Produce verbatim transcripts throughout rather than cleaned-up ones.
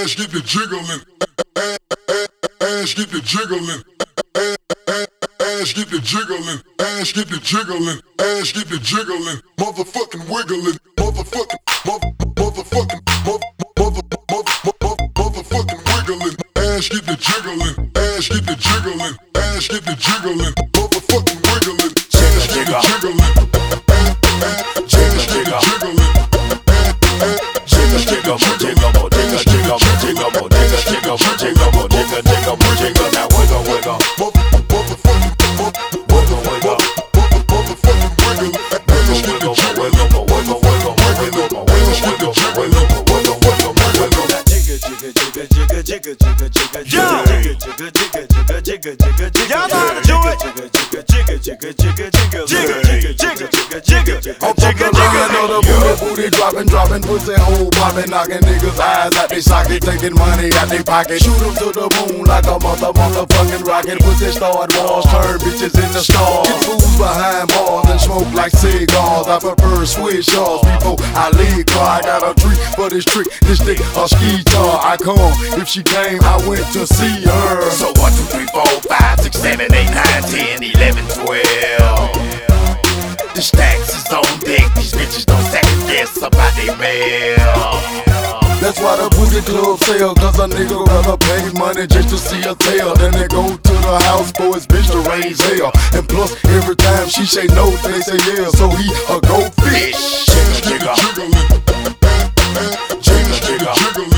Ass get the jiggling, ass get the jiggling, ass get the jiggling, ass get the jiggling, ass get the jiggling, motherfucking wiggling, motherfucking, mother, motherfucking, mother, mother, mother, motherfucking wiggling, ass get the jiggling, ass get the jiggling, ass get the jiggling, motherfucking wiggling, ass get the jiggling, ass get the jiggling. Jigga, jigga, mo, jigga, jigga, mo, jigga, mo, jigga, jigga, mo, jigga, mo, jigga, jigga, mo, jigga. Now wiggle, wiggle, motherfucking, wiggle, wiggle, motherfucking wiggle, wiggle, wiggle, wiggle, wiggle, wiggle, wiggle, wiggle, wiggle, wiggle, wiggle, wiggle. Jigga, jigga, jigga, jigga, jigga, jigga, jigga, jigga, jigga, jigga, jigga, jigga, jigga, jigga. Y'all know how to do it. Jigga, jigga, jigga, jigga, jigga, jigga, jigga, jigga, jigga, jigga, jigga. I'm fucking lying on the booty, booty dropping, dropping, pussy hole popping, knocking niggas' eyes out they socket, taking money out they pocket. Shoot 'em to the moon like a mother, motherfucking rocket. Pussy start wars, turn bitches into stars. Get fools behind bars and smoke like cigars. I prefer switch shots before I leave car. I got a treat for this trick, this dick a ski tar. I come, if she came, I went to see her. So one, two, three, four, five, six, seven, eight, nine, ten, eleven, twelve. The stacks is on deck, these bitches don't second guess about they mail. That's why the booty club sell, cause a nigga rather pay money just to see a tail. Then they go to the house for his bitch to raise hell. And plus, every time she say no, they say yeah, so he a go fish. Jigga, jigga, Jigga, jigga,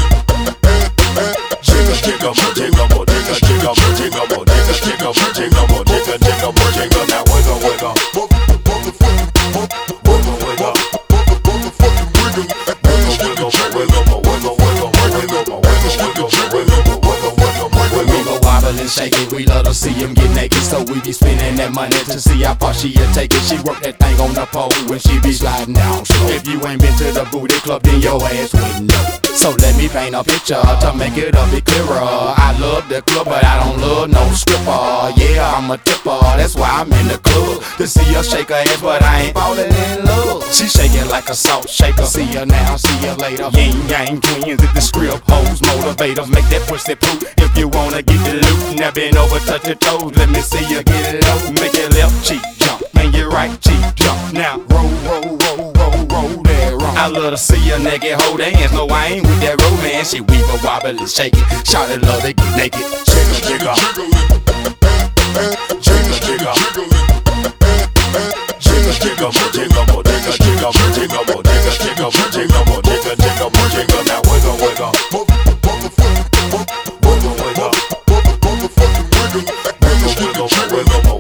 jigga, jigga, mo, jigga, mo, jigga, jigga, mo, jigga, mo, jigga, jigga, mo, jigga, mo, jigga, jigga, mo, jigga. Now wiggle, wiggle, motherfucking, wiggle, wiggle, motherfucking wiggle, wiggle, wiggle, wiggle, wiggle, wiggle, wiggle, wiggle, wiggle, We go wobble and shake it, we love to see him get naked. So we be spending that money to see how far she'll take it. She work that thing on the pole when she be sliding down slow. If you ain't been to the booty club, then your ass wouldn't know. So let me paint a picture to make it a bit clearer. I love the club, but I don't love no stripper. Yeah, I'm a tipper, that's why I'm in the club. To see her shake her ass, but I ain't falling in love. She shaking like a salt shaker. See her now, see her later. Yin yang twins at the script, hoes, motivators. Make that pussy poop if you wanna get the loot. Now bend over, touch your toes, let me see you get it up. Make your left cheek jump, and your right cheek jump. Now roll, roll, roll, roll, roll that wrong. I love to see a naked hold hands. No, I ain't with that romance. She weave a wobble and shake it. Shout it, love to get naked. jigga, jigga, jigga, jigga, jigga, jigga, mo, jigga, mo, jigga, jigga, mo, jigga, mo, jigga, jigga, mo, jigga, mo, jigga, jigga, mo, jigga. Now wiggle, wiggle, motherfucking, wiggle, wiggle, motherfucking wiggle, wiggle, wiggle, wiggle,